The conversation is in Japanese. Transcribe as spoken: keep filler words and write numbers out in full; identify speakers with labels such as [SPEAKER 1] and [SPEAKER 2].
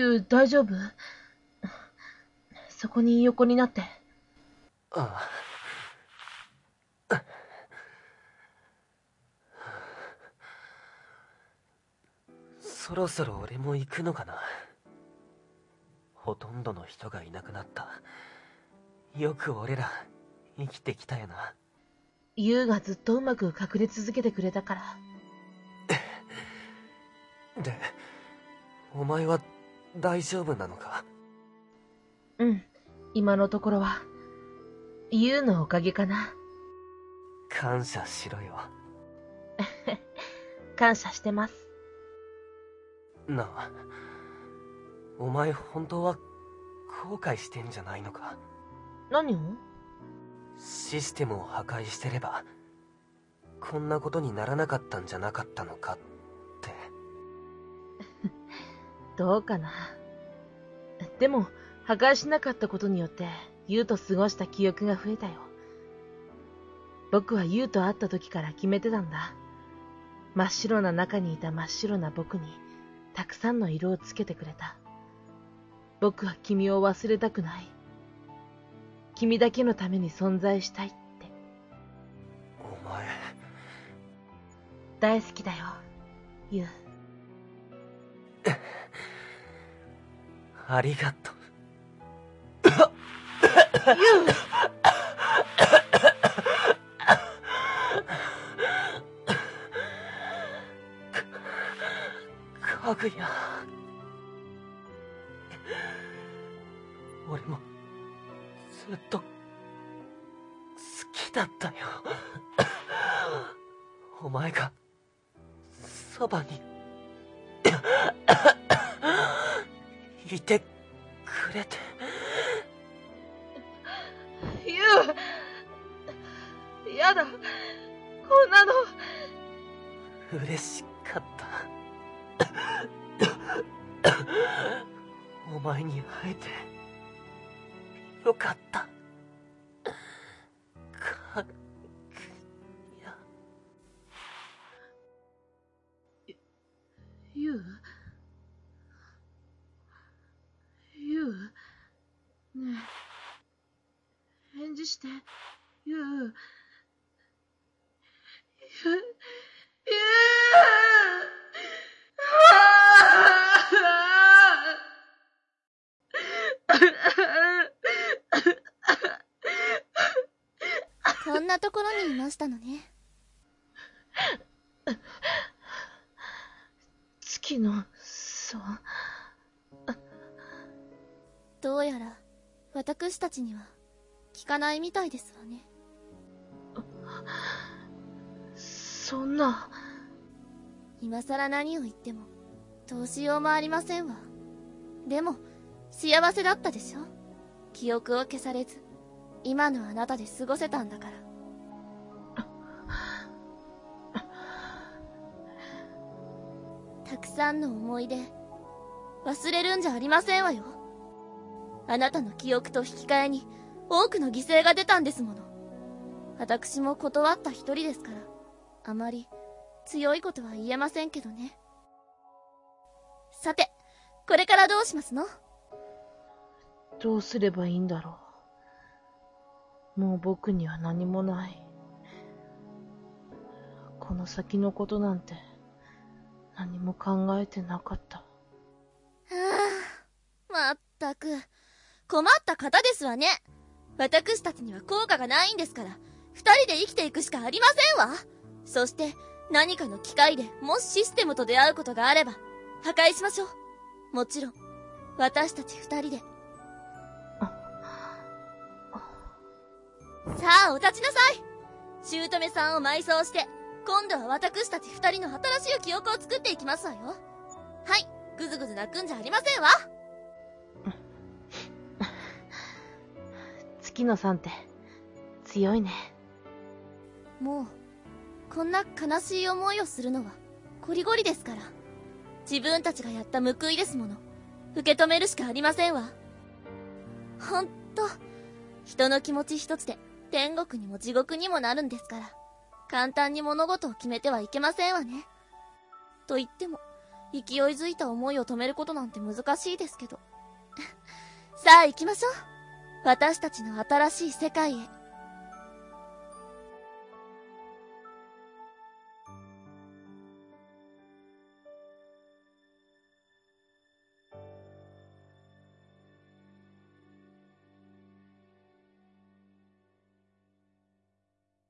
[SPEAKER 1] ユウ、大丈夫？そこに横になって。
[SPEAKER 2] ああ。そろそろ俺も行くのかな。ほとんどの人がいなくなった。よく俺ら生きてきたよな。
[SPEAKER 1] ユウがずっとうまく隠れ続けてくれたから。
[SPEAKER 2] で、お前は大丈夫なのか？
[SPEAKER 1] うん、今のところはユウのおかげかな。
[SPEAKER 2] 感謝しろよ。
[SPEAKER 1] 感謝してます。
[SPEAKER 2] なあ、お前本当は後悔してんじゃないのか？
[SPEAKER 1] 何を？
[SPEAKER 2] システムを破壊してればこんなことにならなかったんじゃなかったのかって。
[SPEAKER 1] どうかな。でも破壊しなかったことによってユウと過ごした記憶が増えたよ。僕はユウと会った時から決めてたんだ。真っ白な中にいた真っ白な僕にたくさんの色をつけてくれた。僕は君を忘れたくない。君だけのために存在したいって。
[SPEAKER 2] お前
[SPEAKER 1] 大好きだよ、ユウ。
[SPEAKER 2] ありがとう。
[SPEAKER 1] ユウ
[SPEAKER 2] かぐや、俺もずっと好きだったよ。お前がそばにいてくれて。
[SPEAKER 1] ユウ、やだ、こんなの。
[SPEAKER 2] 嬉しかった。お前に会えてよかった。かぐや。
[SPEAKER 1] ユウ、ユウ、ねえ、返事して、ユウ、ユウ、ユ
[SPEAKER 3] こんなところにいましたのね。
[SPEAKER 1] 月の、そう。
[SPEAKER 3] どうやら私たちには聞かないみたいですわね。
[SPEAKER 1] そんな。
[SPEAKER 3] 今さら何を言ってもどうしようもありませんわ。でも幸せだったでしょ。記憶を消されず今のあなたで過ごせたんだから。たくさんの思い出忘れるんじゃありませんわよ。あなたの記憶と引き換えに多くの犠牲が出たんですもの。私も断った一人ですからあまり強いことは言えませんけどね。さて、これからどうしますの？
[SPEAKER 1] どうすればいいんだろう。もう僕には何もない。この先のことなんて何も考えてなかった。は
[SPEAKER 3] あ、まったく困った方ですわね。私たちには効果がないんですから二人で生きていくしかありませんわ。そして何かの機会でもしシステムと出会うことがあれば破壊しましょう。もちろん私たち二人で。さあお立ちなさい。姑さんを埋葬して今度は私たち二人の新しい記憶を作っていきますわよ。はい、ぐずぐず泣くんじゃありませんわ。
[SPEAKER 1] 月野さんって強いね。
[SPEAKER 3] もうこんな悲しい思いをするのはこりごりですから。自分たちがやった報いですもの。受け止めるしかありませんわ。ほんと人の気持ち一つで天国にも地獄にもなるんですから簡単に物事を決めてはいけませんわね。と言っても勢いづいた思いを止めることなんて難しいですけど。さあ行きましょう。私たちの新しい世界へ。